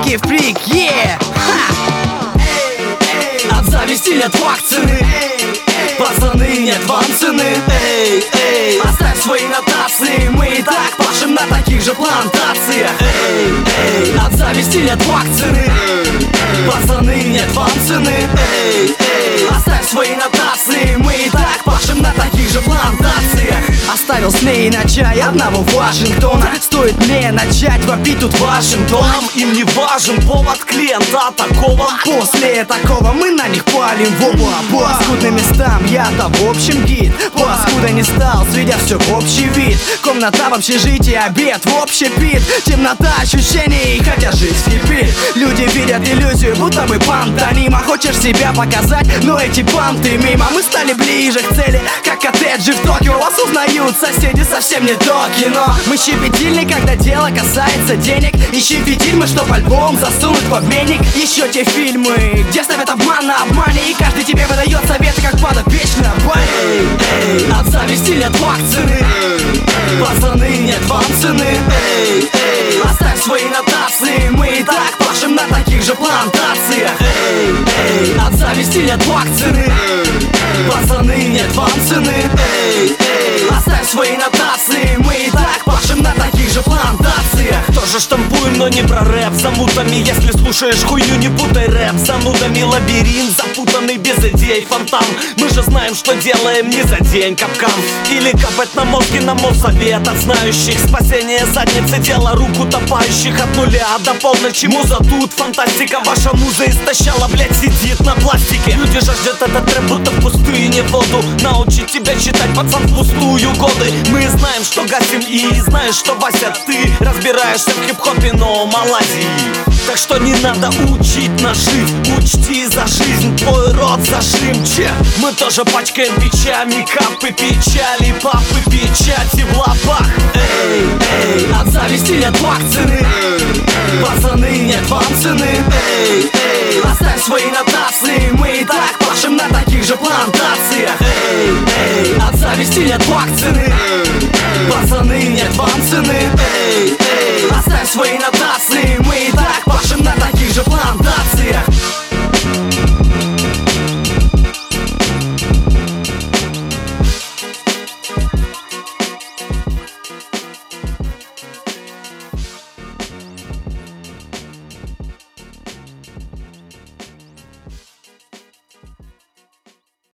деньги вприк, От зависти нет вакцины, пацаны, нет вам цены. Оставь свои нотации, мы и так пашем на таких же плантациях. От зависти нет вакцины, пацаны, нет вам цены. Оставь свои нотации, мы и так пашем на таких же плантациях. Оставил с ней на чай одного Вашингтона. Стоит мне начать вопить тут Вашингтоном. Им не важен повод клиента такого. После такого мы на них палим в оба. По скудным местам я-то в общем гид. Паскуда не стал, сведя все в общий вид. Комната в общежитии, обед в общепит. Темнота ощущений, хотя жизнь кипит. Люди видят иллюзию, будто бы пантомима. Хочешь себя показать, но эти панты мимо. Мы стали ближе к цели, как коттеджи в Токио. Вас узнают соседи, совсем не то кино. Мы щепетильны, когда дело касается денег. Ищем фильмы, чтоб альбом засунуть в обменник. Еще те фильмы, где ставят обман на обмане. И каждый тебе выдает советы, как подопечный на бане. От зависти нет вакцины, пацаны, нет вам цены. Оставь свои нотации, мы и так пашем на таких же плантациях. От зависти нет вакцины, пацаны, нет вам цены. Оставь свои нотации, мы и так пашем на таких же плантациях. Тоже штампуем, но не про рэп занудами. Если слушаешь хуйню, не путай рэп занудами. Лабиринт запутанный, без идей, фонтан. Мы же знаем, что делаем не за день капкан. Или капать на мозги, на совет от знающих. Спасение задницы, дело рук утопающих. От нуля до полночи муза тут фантастика. Ваша муза истощала, блять, сидит на пластике. Люди жаждут этот трэп, будто в пустыне воду. Научить тебя читать, пацан, в пустую годы. Мы знаем, что гасим и знаешь, что, Вася, ты разбираешься в хип-хопе, но Малайзии. Так что не надо учить нажить, учти за жизнь, твой рот зажим. Мы тоже пачкаем бичами капы, печали, папы, печати в лапах. От зависти нет вакцины, пацаны, нет вам цены. Оставь свои нотации, мы и так пашем на таких же плантациях. От зависти нет вакцины, пацаны, нет вам цены. Оставь свои нотации, мы и так пашем на таких же плантациях.